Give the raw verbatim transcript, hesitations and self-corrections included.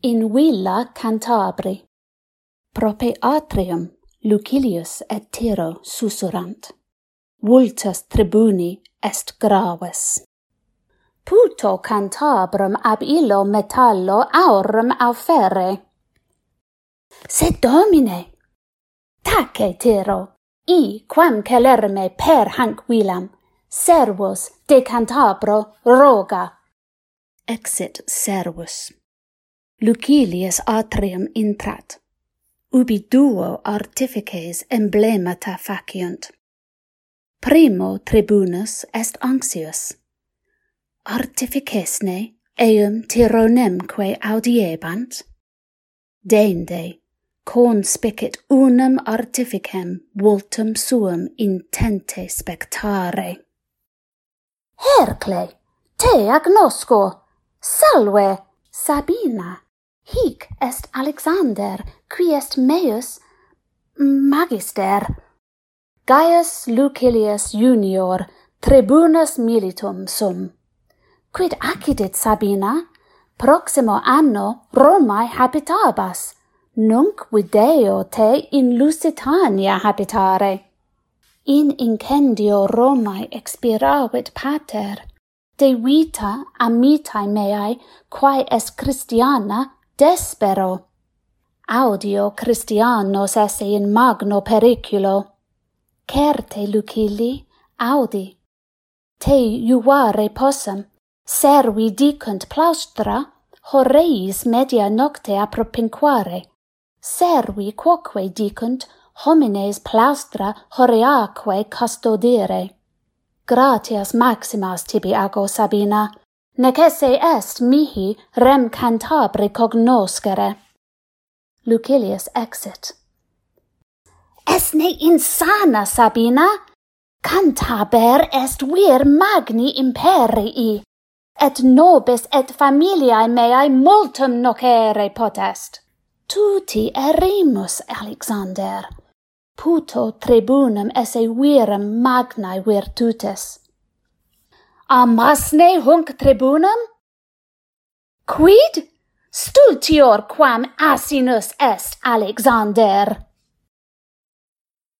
in villa Cantabri. Prope atrium Lucilius et Tiro susurrant. Vultus tribuni est graves. Puto Cantabrum ab illo metallo aurum aufere. Sed domine, tace Tiro, I quam celerme per hanc villam, servus de Cantabro roga. Exit servus. Lucilius atrium intrat. Ubi duo artifices emblemata faciunt. Primo tribunus est anxius. Artificesne eum Tironemque audiebant? Dende, conspicit unum artificem vultum suum intente spectare. Hercle, te agnosco, salve, Sabina, hic est Alexander, qui est meus magister. Gaius Lucilius junior, tribunus militum sum. Quid accidit Sabina? Proximo anno Romae habitabas, nunc video te in Lusitania habitare. In incendio Romae expiravit pater, de vita amitae meae, quae est Christiana, despero. Audio Christianos esse in magno periculo. Certe Lucili, audi. Te juvare possum, servi dicunt plaustra, horeis media nocte apropinquare. Servi quoque dicunt, homines plaustra horeaque custodire. Gratias maximas tibi ago, Sabina, nec esse est mihi rem Cantabri cognoscere. Lucilius exit. Esne insana, Sabina? Cantaber est vir magni imperii, et nobis et familiae meae multum nocere potest. Tuti erimus, Alexander. Puto tribunum esse virum magnae virtutes. Amasne hunc tribunum? Quid? Stultior quam asinus est Alexander.